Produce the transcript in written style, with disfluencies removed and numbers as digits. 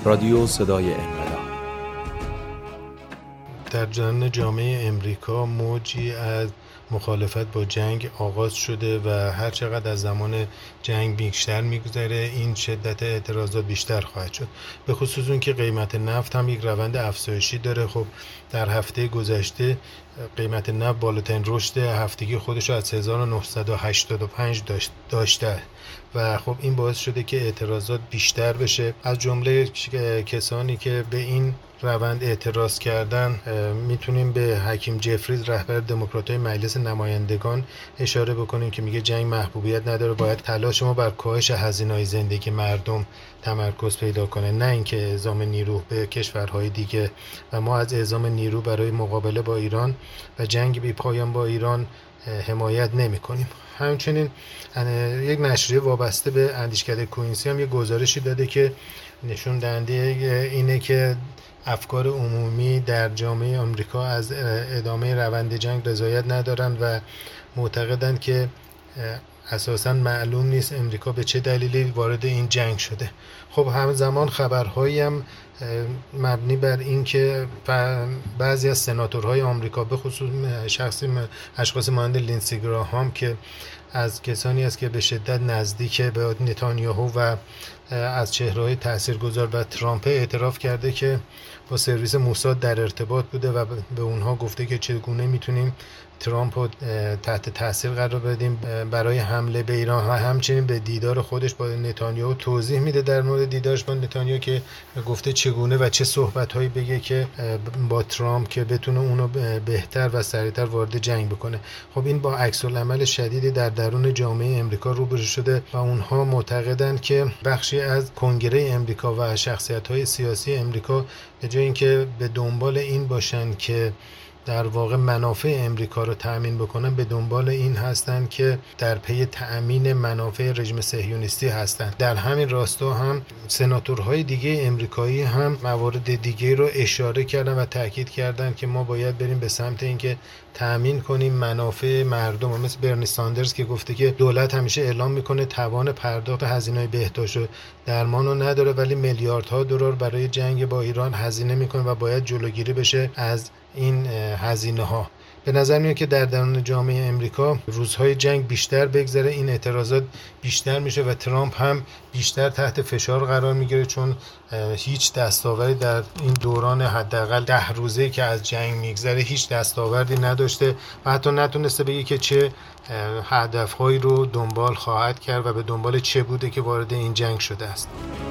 رادیو صدای انقلاب. در جهان جامعه امریکا موجی از مخالفت با جنگ آغاز شده و هر چقدر از زمان جنگ بیشتر میگذره این شدت اعتراضات بیشتر خواهد شد، به خصوص اون که قیمت نفت هم یک روند افزایشی داره. خب در هفته گذشته قیمت نفت بالاترین رشد هفتگی خودش رو از 1985 داشته و خب این باعث شده که اعتراضات بیشتر بشه. از جمله کسانی که به این روند اعتراض کردن میتونیم به حکیم جفریز، رهبر دموکرات‌های مجلس نمایندگان اشاره بکنیم که میگه جنگ محبوبیت نداره، باید تلاش ما بر کاهش هزینه‌های زندگی مردم تمرکز پیدا کنه، نه اینکه اعزام نیرو به کشورهای دیگه. و ما از اعزام نیرو برای مقابله با ایران و جنگ بی پایان با ایران حمایت نمی‌کنیم. همچنین یک نشریه وابسته به اندیشکده کوینسی هم یک گزارشی داده که نشون دهنده اینه که افکار عمومی در جامعه آمریکا از ادامه روند جنگ رضایت ندارند و معتقدند که اساساً معلوم نیست امریکا به چه دلیلی وارد این جنگ شده. خب همزمان خبرهایی هم مبنی بر این که بعضی از سناتورهای آمریکا به خصوص اشخاص مانند لینسی گراهام که از کسانی است که به شدت نزدیک به نتانیاهو و از چهره‌های تاثیرگذار و ترامپ اعتراف کرده که با سرویس موساد در ارتباط بوده و به اونها گفته که چگونه میتونیم ترامپ رو تحت تاثیر قرار بدیم برای حمله به ایران و همچنین به دیدار خودش با نتانیاهو توضیح میده در مورد دیدارش با نتانیاهو که گفته چگونه و چه صحبت‌هایی بگه که با ترامپ که بتونه اونو بهتر و سریعتر وارد جنگ بکنه. خب این با عکس‌العمل شدیدی در درون جامعه امریکا روبرو شده و اونها معتقدند که بخشی از کنگره امریکا و شخصیت‌های سیاسی امریکا به جای اینکه به دنبال این باشن که در واقع منافع امریکا رو تأمین بکنن، به دنبال این هستن که در پی تأمین منافع رژیم صهیونیستی هستن. در همین راستا هم سناتورهای دیگه امریکایی هم موارد دیگه رو اشاره کردن و تاکید کردن که ما باید بریم به سمت اینکه تأمین کنیم منافع مردم، مثل برنی ساندرز که گفته که دولت همیشه اعلام میکنه توان پرداخت هزینه‌های بهداشت و درمان رو نداره ولی میلیاردها دلار برای جنگ با ایران هزینه میکنه و باید جلوگیری بشه از این هزینه ها. به نظر میاد که در درون جامعه امریکا روزهای جنگ بیشتر بگذره این اعتراضات بیشتر میشه و ترامپ هم بیشتر تحت فشار قرار میگیره، چون هیچ دستاوردی در این دوران حداقل 10 روزه که از جنگ میگذره هیچ دستاوردی نداشته و حتی نتونسته بگه که چه هدفهایی رو دنبال خواهد کرد و به دنبال چه بوده که وارد این جنگ شده است.